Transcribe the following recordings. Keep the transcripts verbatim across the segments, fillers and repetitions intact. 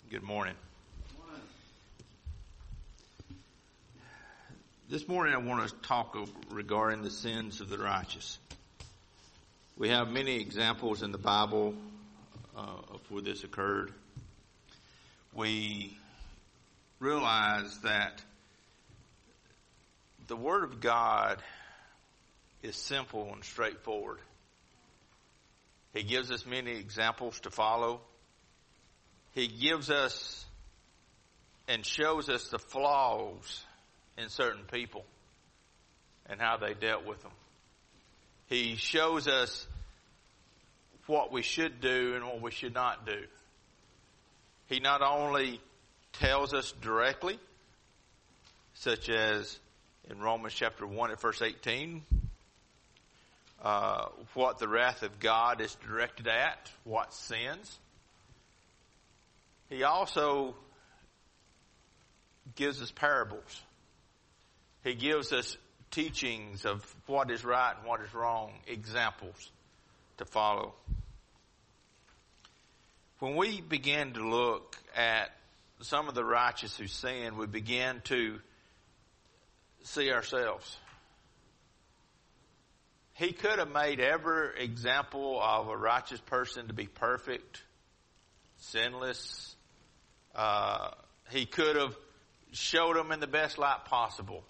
Good morning. This morning I want to talk regarding the sins of the righteous. We have many examples in the Bible uh, of where this occurred. We realize that the Word of God is simple and straightforward. He gives us many examples to follow. He gives us and shows us the flaws in certain people and how they dealt with them. He shows us what we should do and what we should not do. He not only tells us directly, such as in Romans chapter one at verse eighteen, uh, what the wrath of God is directed at, what sins. He also gives us parables. He gives us teachings of what is right and what is wrong, examples to follow. When we begin to look at some of the righteous who sin, we begin to see ourselves. He could have made every example of a righteous person to be perfect, sinless. Uh, he could have showed them in the best light possible.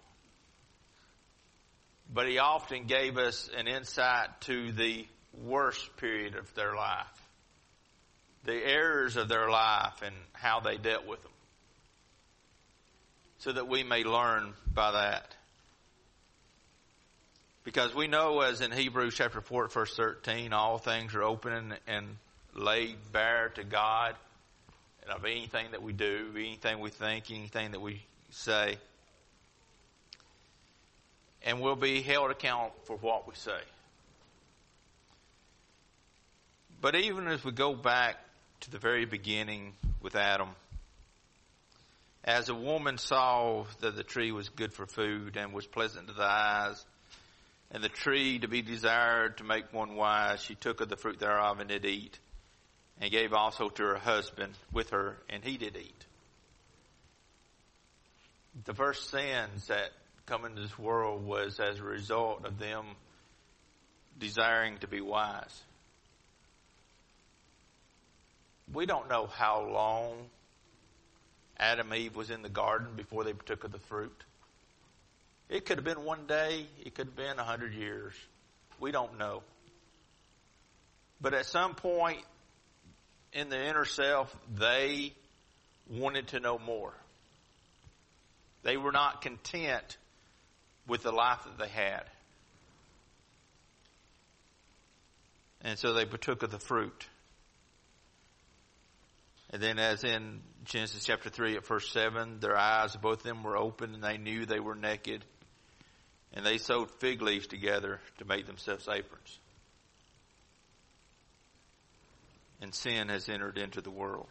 But he often gave us an insight to the worst period of their life. The errors of their life and how they dealt with them. So that we may learn by that. Because we know, as in Hebrews chapter four verse thirteen, all things are open and laid bare to God. And of anything that we do, anything we think, anything that we say. And we'll be held account for what we say. But even as we go back to the very beginning with Adam, as a woman saw that the tree was good for food and was pleasant to the eyes, and the tree to be desired to make one wise, she took of the fruit thereof and did eat, and gave also to her husband with her, and he did eat. The first sins that come into this world was as a result of them desiring to be wise. We don't know how long Adam and Eve was in the garden before they partook of the fruit. It could have been one day. It could have been a hundred years. We don't know. But at some point in the inner self, they wanted to know more. They were not content with the life that they had. And so they partook of the fruit. And then as in Genesis chapter three at verse seven, their eyes, both of them were open and they knew they were naked. And they sewed fig leaves together to make themselves aprons. And sin has entered into the world.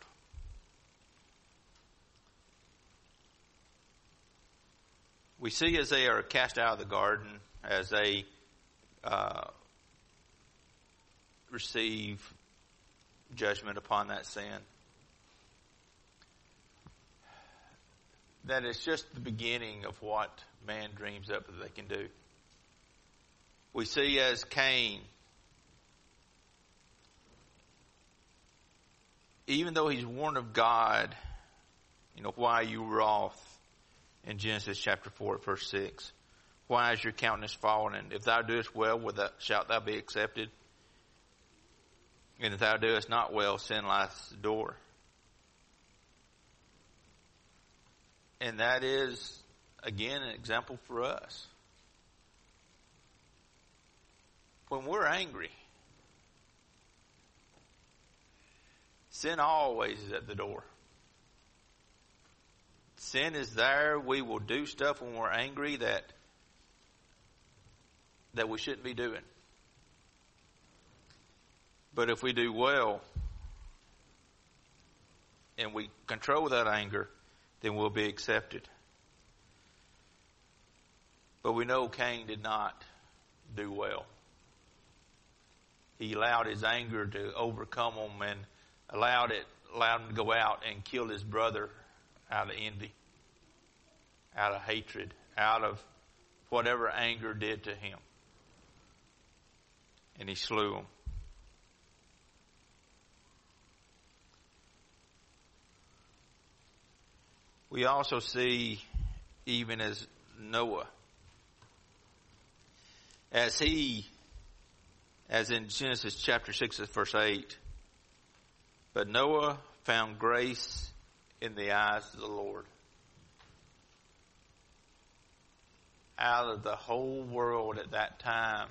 We see as they are cast out of the garden, as they uh, receive judgment upon that sin, that it's just the beginning of what man dreams up that they can do. We see as Cain, even though he's warned of God, you know, why are you wroth? In Genesis chapter four, verse six. Why is your countenance fallen? And if thou doest well, will thou, shalt thou be accepted? And if thou doest not well, sin lies at the door. And that is, again, an example for us. When we're angry, sin always is at the door. Sin is there. We will do stuff when we're angry that that we shouldn't be doing. But if we do well and we control that anger, then we'll be accepted. But we know Cain did not do well. He allowed his anger to overcome him and allowed it allowed him to go out and kill his brother out of envy, out of hatred, out of whatever anger did to him. And he slew him. We also see, even as Noah, as he, as in Genesis chapter six, verse eight, but Noah found grace in the eyes of the Lord. Out of the whole world at that time,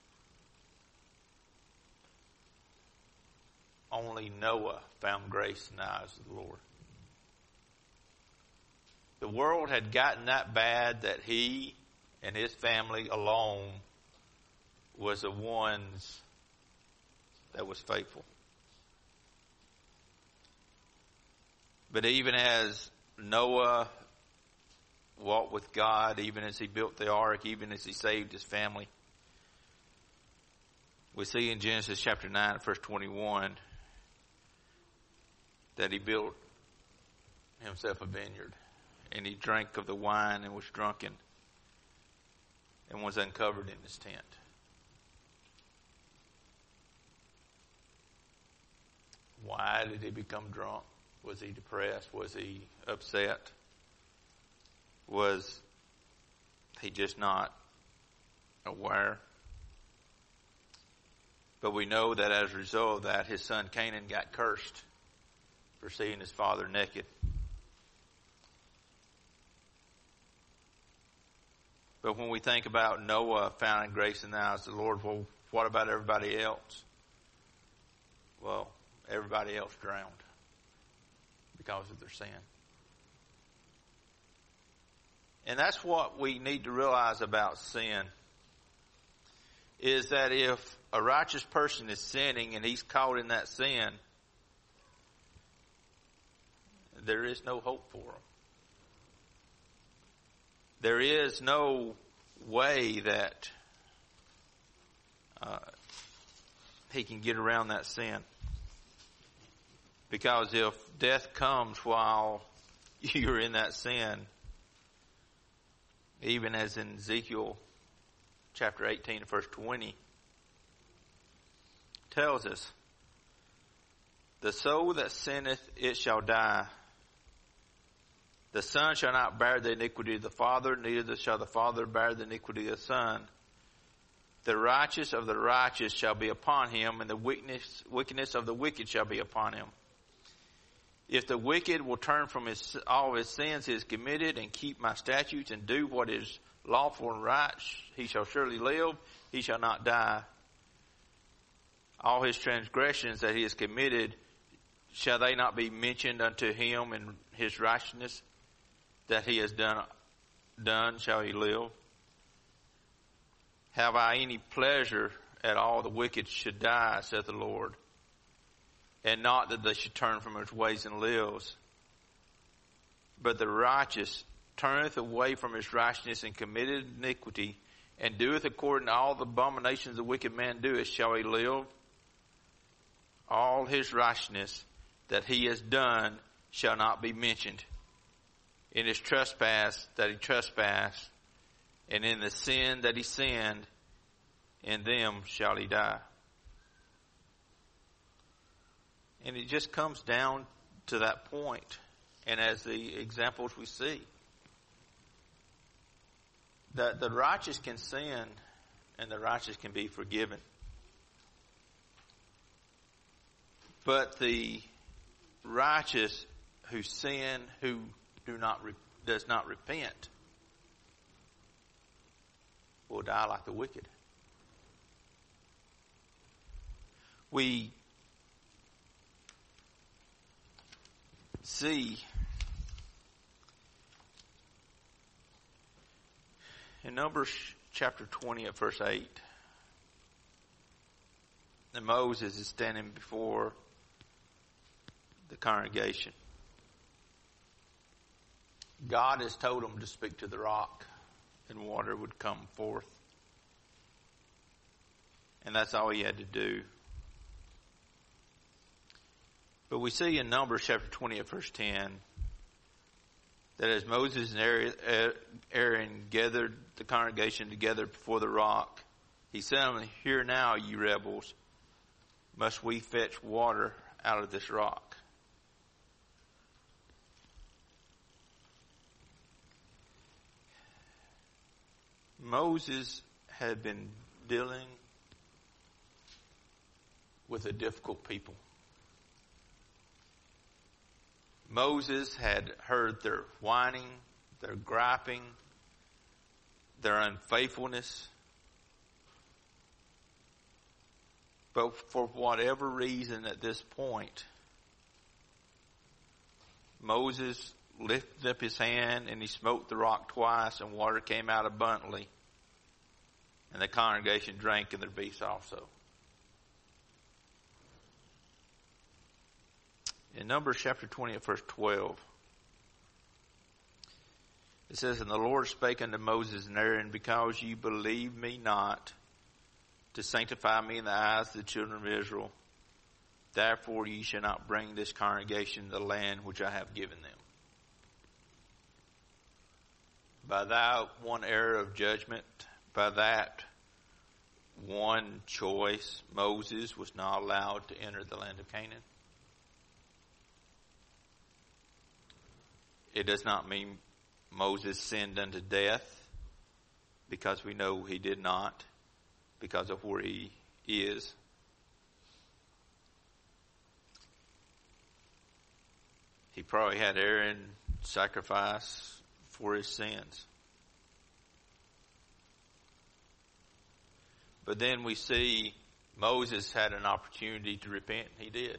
only Noah found grace in the eyes of the Lord. The world had gotten that bad that he and his family alone was the ones that was faithful. But even as Noah walked with God, even as he built the ark, even as he saved his family, we see in Genesis chapter nine, verse twenty-one, that he built himself a vineyard. And he drank of the wine and was drunken and was uncovered in his tent. Why did he become drunk? Was he depressed? Was he upset? Was he just not aware? But we know that as a result of that, his son Canaan got cursed for seeing his father naked. But when we think about Noah finding grace in the eyes of the Lord, well, what about everybody else? Well, everybody else drowned because of their sin. And that's what we need to realize about sin, is that if a righteous person is sinning and he's caught in that sin, there is no hope for him. There is no way that uh, he can get around that sin. Because if death comes while you're in that sin, even as in Ezekiel chapter eighteen, verse twenty, tells us, the soul that sinneth, it shall die. The son shall not bear the iniquity of the father, neither shall the father bear the iniquity of the son. The righteous of the righteous shall be upon him, and the wickedness, wickedness of the wicked shall be upon him. If the wicked will turn from his, all his sins he has committed and keep my statutes and do what is lawful and right, he shall surely live, he shall not die. All his transgressions that he has committed, shall they not be mentioned unto him in his righteousness that he has done, done shall he live? Have I any pleasure at all the wicked should die, saith the Lord, and not that they should turn from his ways and lives? But the righteous turneth away from his righteousness and committeth iniquity, and doeth according to all the abominations the wicked man doeth, shall he live? All his righteousness that he has done shall not be mentioned. In his trespass that he trespassed, and in the sin that he sinned, in them shall he die. And it just comes down to that point. And as the examples we see, that the righteous can sin and the righteous can be forgiven. But the righteous who sin, who do not does not repent, will die like the wicked. We see in Numbers chapter twenty at verse eight, that Moses is standing before the congregation. God has told him to speak to the rock and water would come forth. And that's all he had to do. But we see in Numbers chapter twenty at verse ten that as Moses and Aaron gathered the congregation together before the rock, he said to them, "Hear now, ye rebels, must we fetch water out of this rock?" Moses had been dealing with a difficult people. Moses had heard their whining, their griping, their unfaithfulness. But for whatever reason at this point, Moses lifted up his hand and he smote the rock twice, and water came out abundantly. And the congregation drank, and their beasts also. In Numbers chapter twenty at verse twelve, it says, "And the Lord spake unto Moses and Aaron, because ye believe me not, to sanctify me in the eyes of the children of Israel, therefore ye shall not bring this congregation to the land which I have given them." By that one error of judgment, by that one choice, Moses was not allowed to enter the land of Canaan. It does not mean Moses sinned unto death, because we know he did not, because of where he is. He probably had Aaron sacrifice for his sins. But then we see Moses had an opportunity to repent. He did.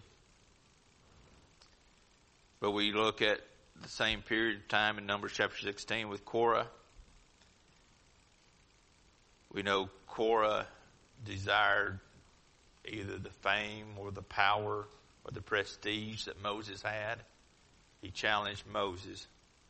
But we look at the same period of time in Numbers chapter sixteen with Korah. We know Korah desired either the fame or the power or the prestige that Moses had. He challenged Moses.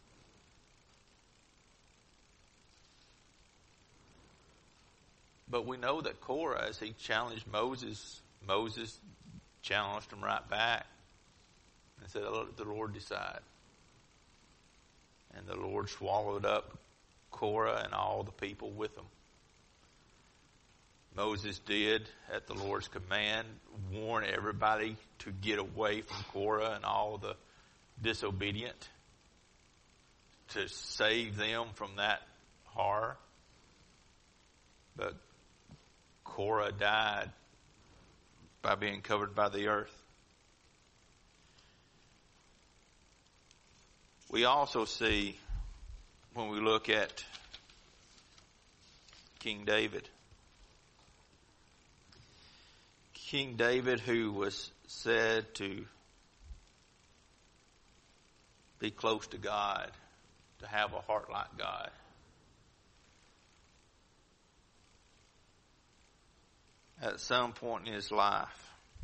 But we know that Korah, as he challenged Moses, Moses challenged him right back and said, "Let the Lord decide." And the Lord swallowed up Korah and all the people with him. Moses did, at the Lord's command, warn everybody to get away from Korah and all the disobedient, to save them from that horror. But Korah died by being covered by the earth. We also see, when we look at King David, King David, who was said to be close to God, to have a heart like God. At some point in his life,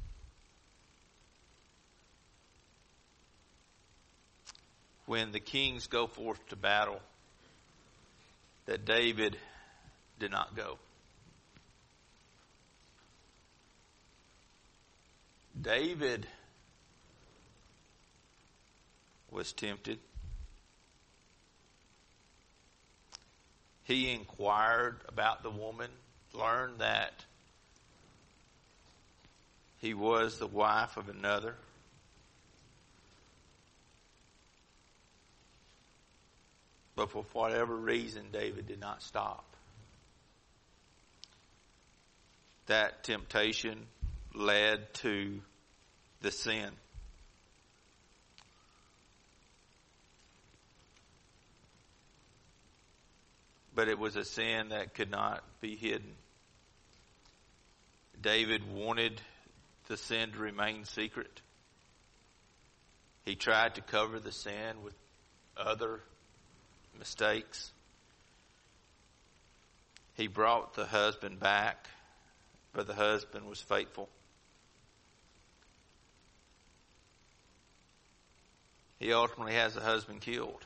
when the kings go forth to battle, that David did not go. David was tempted. He inquired about the woman, learned that he was the wife of another. But for whatever reason, David did not stop. That temptation led to the sin. But it was a sin that could not be hidden. David wanted the sin to remain secret. He tried to cover the sin with other mistakes. He brought the husband back, but the husband was faithful. He ultimately has the husband killed.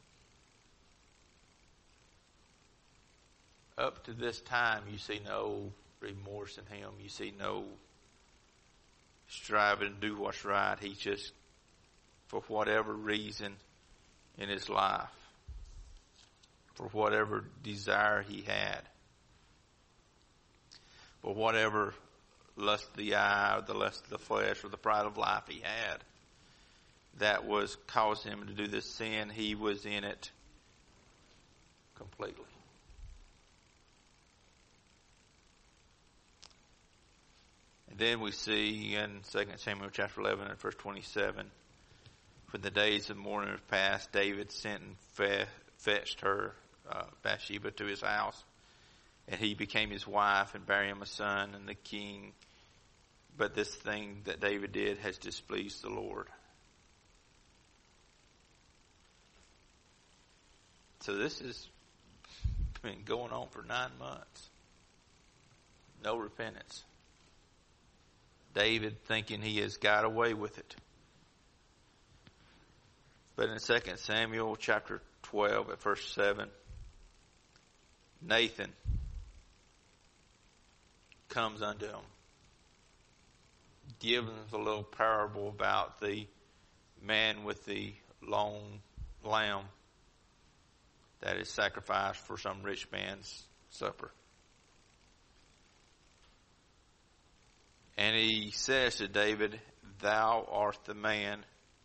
Up to this time, you see no remorse in him. You see no striving to do what's right. He just, for whatever reason in his life, for whatever desire he had, for whatever lust of the eye, or the lust of the flesh, or the pride of life he had, that was causing him to do this sin, he was in it completely. And then we see in Second Samuel chapter eleven and verse twenty-seven, when the days of mourning have passed, David sent and fe- fetched her, uh, Bathsheba, to his house. And he became his wife and bare him a son. And the king, but this thing that David did has displeased the Lord. So this has been going on for nine months. No repentance. David thinking he has got away with it. But in Second Samuel chapter twelve at verse seven, Nathan comes unto him, gives a little parable about the man with the lone lamb that is sacrificed for some rich man's supper. And he says to David, "Thou art the man."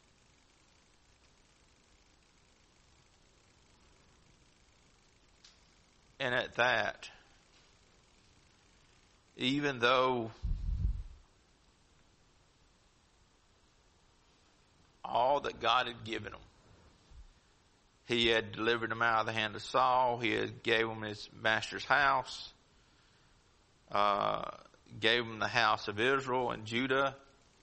And at that, even though all that God had given him, he had delivered him out of the hand of Saul, he had gave him his master's house, uh, gave him the house of Israel and Judah.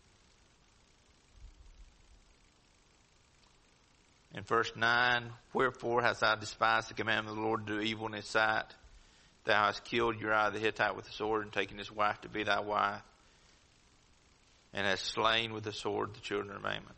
In verse nine, wherefore hast thou despised the commandment of the Lord to do evil in his sight? Thou hast killed Uriah the Hittite with the sword, and taken his wife to be thy wife, and hast slain with the sword the children of Ammon.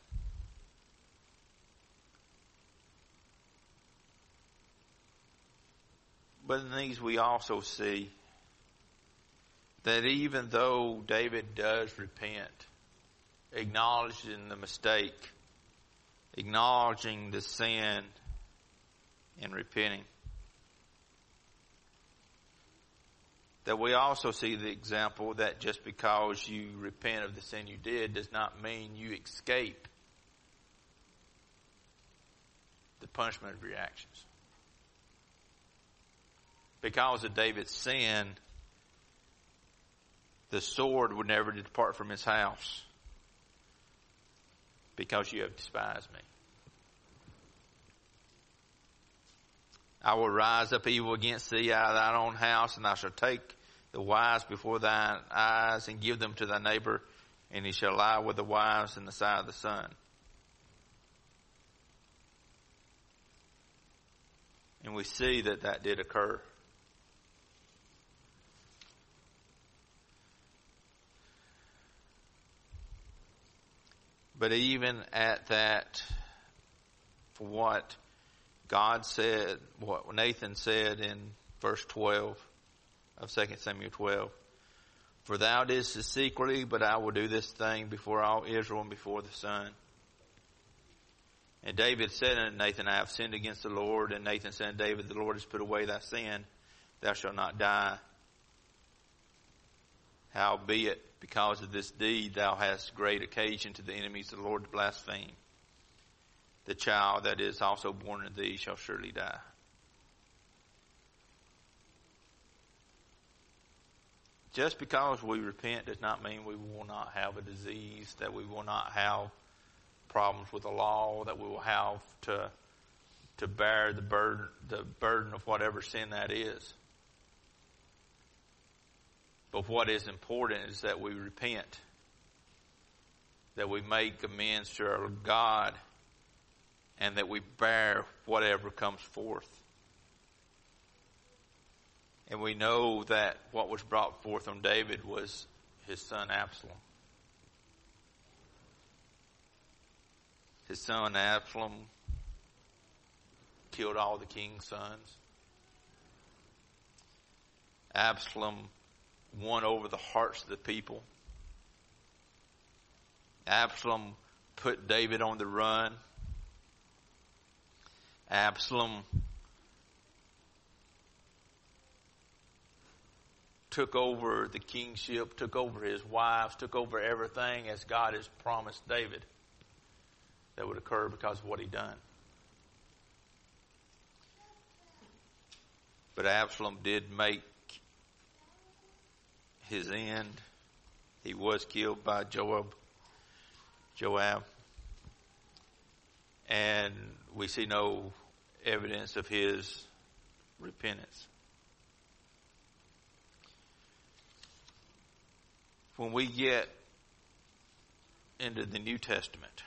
But in these we also see that even though David does repent, acknowledging the mistake, acknowledging the sin, and repenting, that we also see the example that just because you repent of the sin you did does not mean you escape the punishment of your actions. Because of David's sin, the sword would never depart from his house, because you have despised me. I will rise up evil against thee out of thine own house, and thou shalt take the wives before thine eyes, and give them to thy neighbor, and he shall lie with the wives in the sight of the sun. And we see that that did occur. But even at that, for what God said, what Nathan said in verse twelve of Second Samuel twelve, for thou didst it secretly, but I will do this thing before all Israel and before the sun. And David said unto Nathan, I have sinned against the Lord. And Nathan said unto David, the Lord has put away thy sin, thou shalt not die. Howbeit, because of this deed, thou hast great occasion to the enemies of the Lord to blaspheme. The child that is also born in thee shall surely die. Just because we repent does not mean we will not have a disease, that we will not have problems with the law, that we will have to to bear the burden the burden of whatever sin that is. But what is important is that we repent, that we make amends to our God, and that we bear whatever comes forth. And we know that what was brought forth on David was his son Absalom. His son Absalom killed all the king's sons. Absalom won over the hearts of the people. Absalom put David on the run. Absalom took over the kingship, took over his wives, took over everything as God has promised David that would occur because of what he done. But Absalom did make his end. He was killed by Joab. Joab. And we see no evidence of his repentance. When we get into the New Testament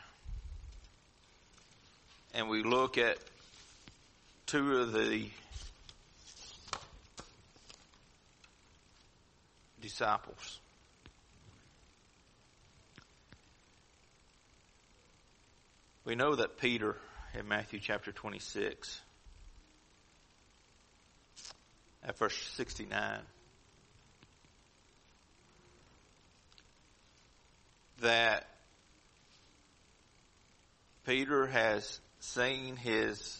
and we look at two of the disciples, we know that Peter in Matthew chapter twenty-six at verse sixty-nine, that Peter has seen his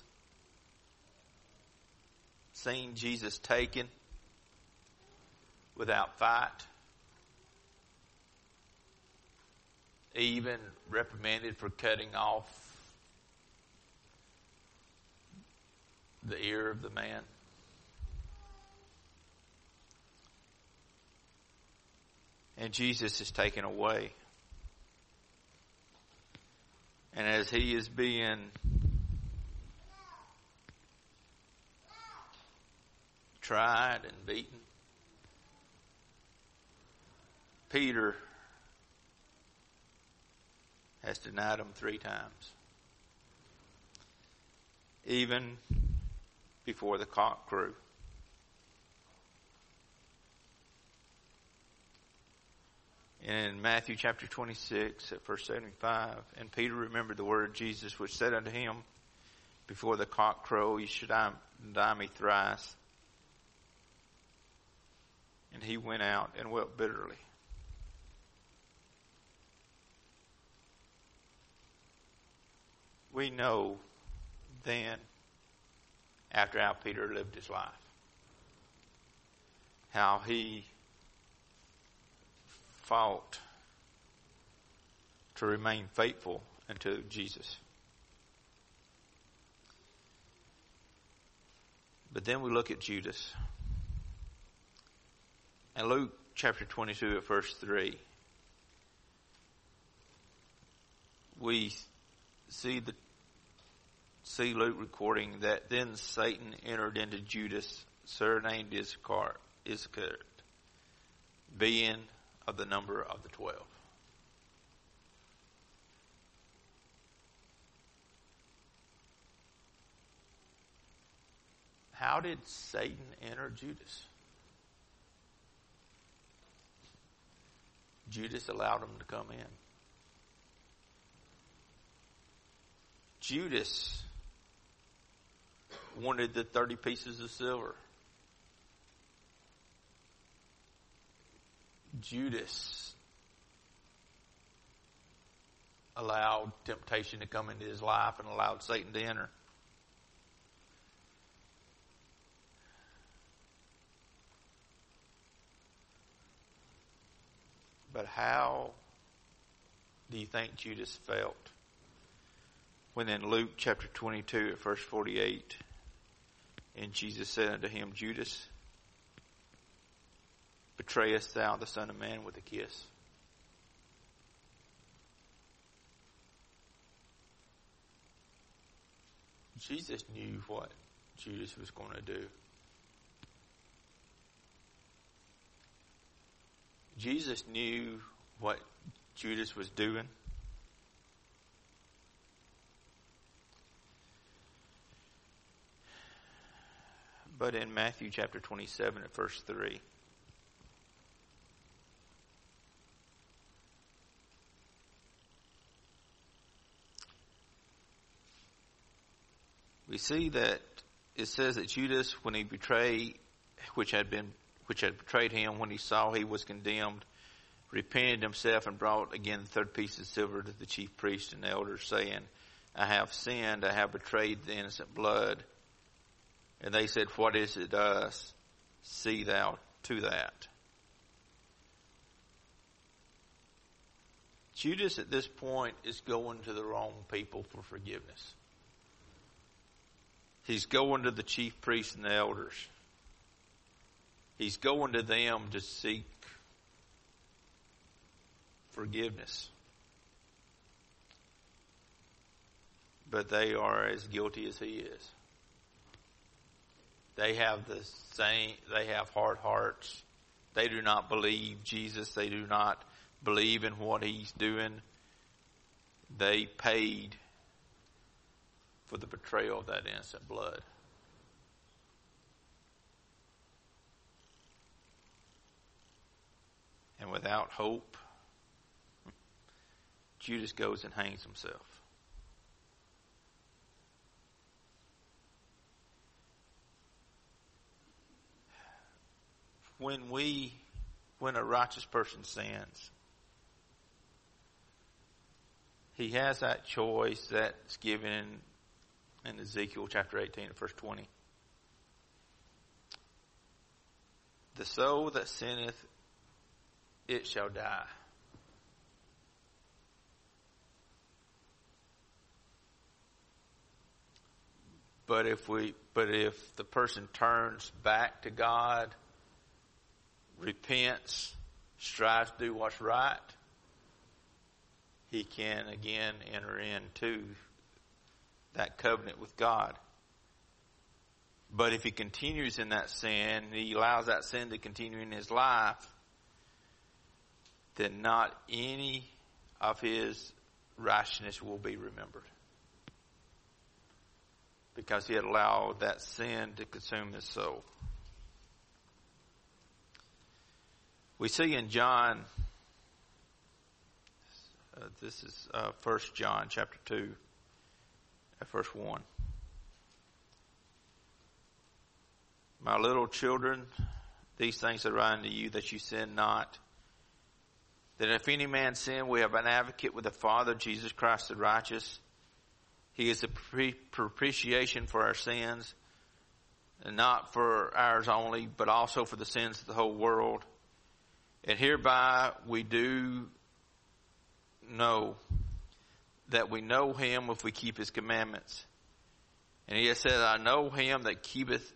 seen Jesus taken without fight, even reprimanded for cutting off the ear of the man. And Jesus is taken away. And as he is being tried and beaten, Peter has denied him three times. Even before the cock crew. In Matthew chapter twenty-six at verse seventy-five, and Peter remembered the word of Jesus which said unto him, before the cock crow, you should deny me thrice. And he went out and wept bitterly. We know then, after how Peter lived his life, how he fought to remain faithful unto Jesus. But then we look at Judas. And Luke chapter twenty-two at verse three, we see the see Luke recording that then Satan entered into Judas, surnamed Iscariot, Iscariot, being of the number of the twelve. How did Satan enter Judas? Judas allowed him to come in. Judas wanted the thirty pieces of silver. Judas allowed temptation to come into his life and allowed Satan to enter. But how do you think Judas felt when in Luke chapter twenty-two at verse forty-eight, and Jesus said unto him, Judas, betrayest thou the Son of Man with a kiss? Jesus knew what Judas was going to do. Jesus knew what Judas was doing. But in Matthew chapter twenty-seven at verse three, we see that it says that Judas, when he betrayed, which had been, which had betrayed him, when he saw he was condemned, repented himself and brought again the third piece of silver to the chief priest and the elders, saying, I have sinned, I have betrayed the innocent blood. And they said, what is it to us? See thou to that. Judas at this point is going to the wrong people for forgiveness. He's going to the chief priests and the elders. He's going to them to seek forgiveness. But they are as guilty as he is. They have the same, they have hard hearts. They do not believe Jesus. They do not believe in what he's doing. They paid for the betrayal of that innocent blood. And without hope, Judas goes and hangs himself. When we, when a righteous person sins, he has that choice that's given in Ezekiel chapter eighteen and verse twenty. The soul that sinneth, it shall die. But if we, but if the person turns back to God, repents, strives to do what's right, he can again enter into that covenant with God. But if he continues in that sin, he allows that sin to continue in his life, then not any of his righteousness will be remembered. Because he had allowed that sin to consume his soul. We see in John, uh, this is uh, First John chapter two, uh, verse one. My little children, these things I write unto you that you sin not. That if any man sin, we have an advocate with the Father, Jesus Christ the righteous. He is a propitiation for our sins, and not for ours only, but also for the sins of the whole world. And hereby we do know that we know him if we keep his commandments. And he has said, I know him that keepeth,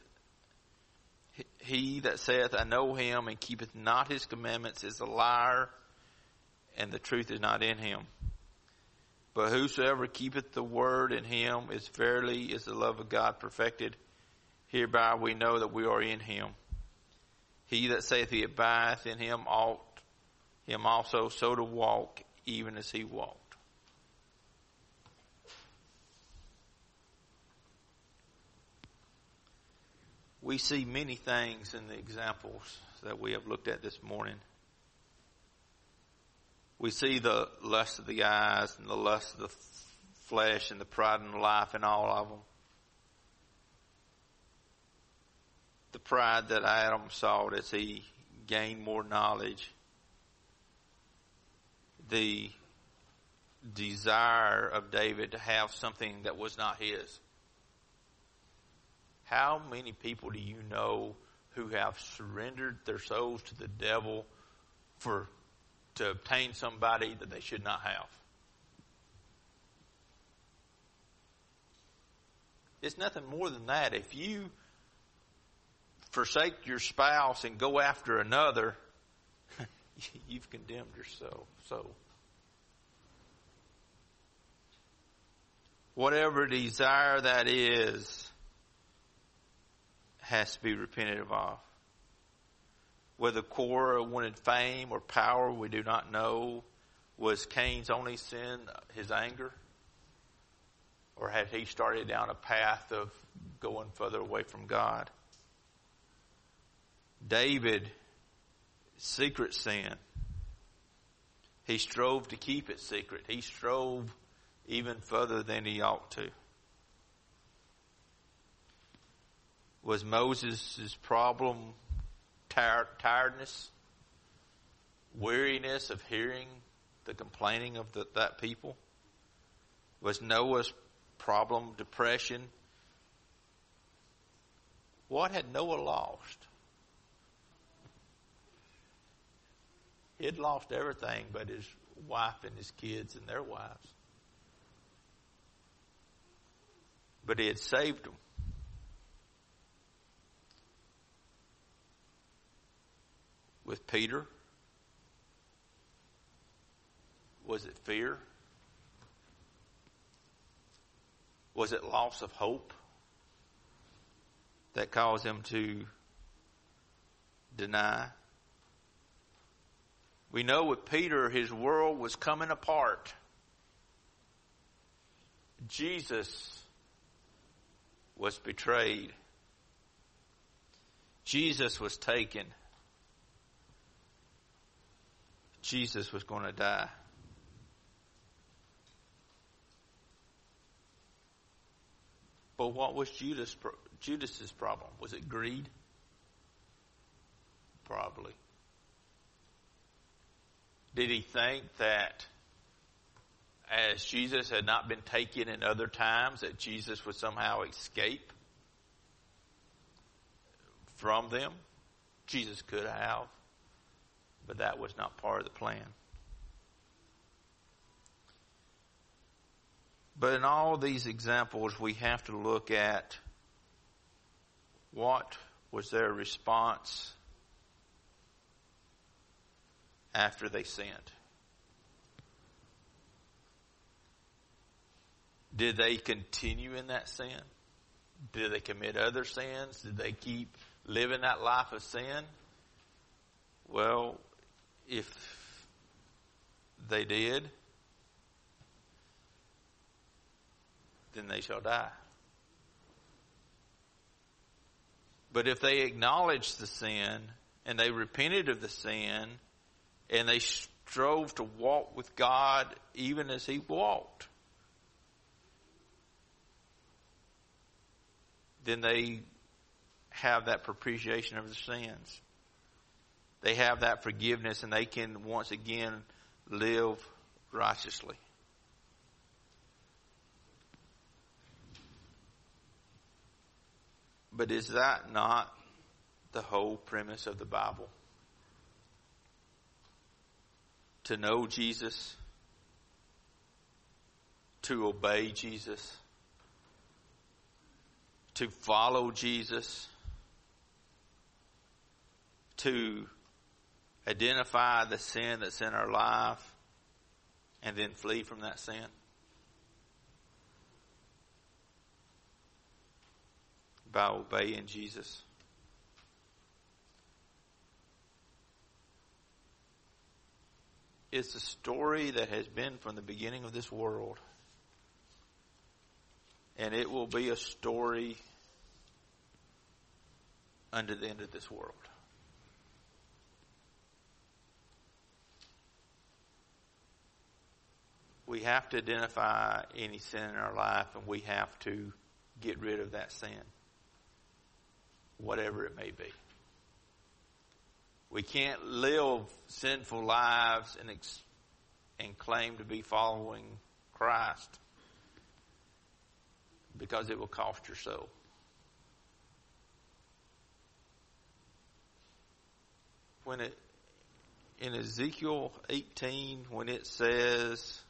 he that saith, I know him and keepeth not his commandments is a liar, and the truth is not in him. But whosoever keepeth the word in him is verily is the love of God perfected. Hereby we know that we are in him. He that saith he abideth in him ought him also so to walk, even as he walked. We see many things in the examples that we have looked at this morning. We see the lust of the eyes and the lust of the flesh and the pride in life in all of them. The pride that Adam saw as he gained more knowledge. The desire of David to have something that was not his. How many people do you know who have surrendered their souls to the devil for to obtain somebody that they should not have? It's nothing more than that. If you forsake your spouse and go after another, you've condemned yourself. So, whatever desire that is, has to be repented of. Whether Korah wanted fame or power, we do not know. Was Cain's only sin his anger? Or had he started down a path of going further away from God? David, secret sin. He strove to keep it secret. He strove even further than he ought to. Was Moses' problem tired, tiredness? weariness of hearing the complaining of the, that people? Was Noah's problem depression? What had Noah lost? He had lost everything but his wife and his kids and their wives. But he had saved them. With Peter, was it fear? Was it loss of hope that caused him to deny? We know with Peter, his world was coming apart. Jesus was betrayed. Jesus was taken. Jesus was going to die. But what was Judas, Judas's problem? Was it greed? Probably. Did he think that as Jesus had not been taken in other times, that Jesus would somehow escape from them? Jesus could have, but that was not part of the plan. But in all these examples, we have to look at what was their response after they sinned. Did they continue in that sin? Did they commit other sins? Did they keep living that life of sin? Well, if they did, then they shall die. But if they acknowledged the sin and they repented of the sin and they strove to walk with God even as He walked, then they have that propitiation of their sins. They have that forgiveness and they can once again live righteously. But is that not the whole premise of the Bible? To know Jesus, to obey Jesus, to follow Jesus, to identify the sin that's in our life and then flee from that sin. By obeying Jesus. It's a story that has been from the beginning of this world. And it will be a story unto the end of this world. We have to identify any sin in our life and we have to get rid of that sin. Whatever it may be. We can't live sinful lives and ex- and claim to be following Christ because it will cost your soul. When it in Ezekiel eighteen, when it says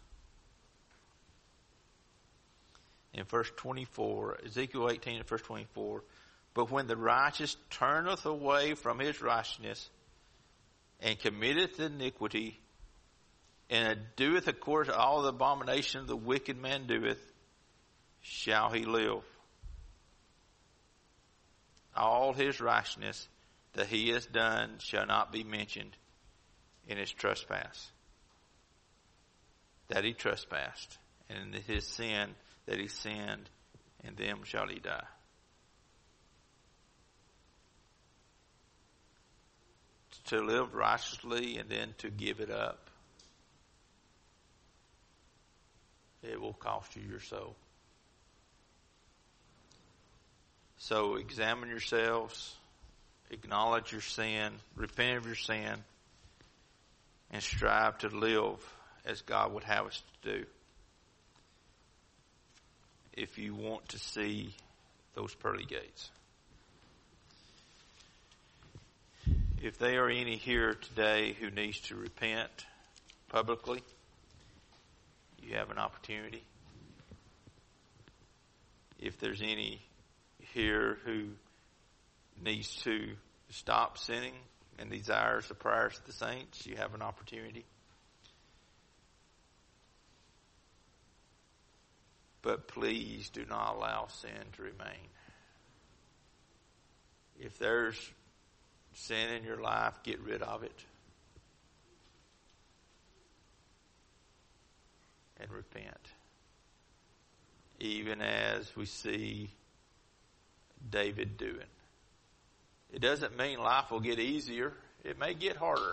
in verse twenty-four, Ezekiel eighteen and verse twenty-four, but when the righteous turneth away from his righteousness and committeth iniquity and doeth according to all the abomination the wicked man doeth, shall he live. All his righteousness that he has done shall not be mentioned in his trespass that he trespassed, and in his sin that he sinned, and them shall he die. To live righteously and then to give it up, it will cost you your soul. So examine yourselves, acknowledge your sin, repent of your sin, and strive to live as God would have us to do if you want to see those pearly gates. If there are any here today who needs to repent publicly, you have an opportunity. If there's any here who needs to stop sinning and desires the prayers of the saints, you have an opportunity. But please do not allow sin to remain. If there's sin in your life, get rid of it. And repent. Even as we see David doing. It doesn't mean life will get easier. It may get harder.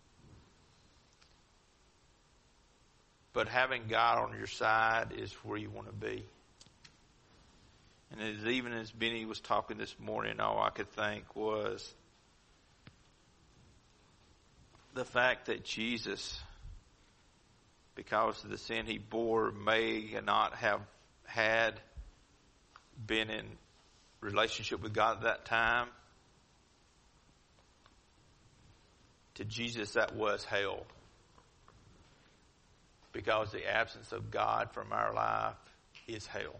But having God on your side is where you want to be. And as even as Benny was talking this morning, all I could think was the fact that Jesus, because of the sin he bore, may not have had been in relationship with God at that time. To Jesus, that was hell. Because the absence of God from our life is hell.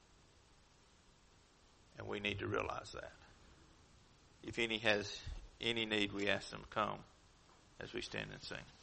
And we need to realize that. If any has any need, we ask them to come as we stand and sing.